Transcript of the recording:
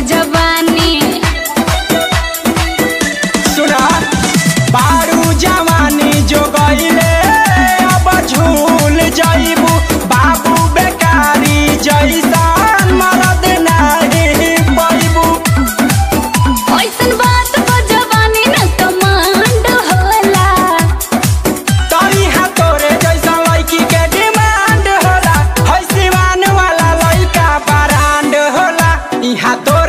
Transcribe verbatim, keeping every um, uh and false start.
जवानी। सुना बारू जवानी जो गईले अब झूल जाइबू बाबू बेकारी जैसन मरद नहीं पैबू। ऐसन बात को जवानी न कमांड होला। तोरी हा तोरे जैसा लड़की के डिमांड होला। है सिवान वाला लड़का ब्रांड होला। इहा तो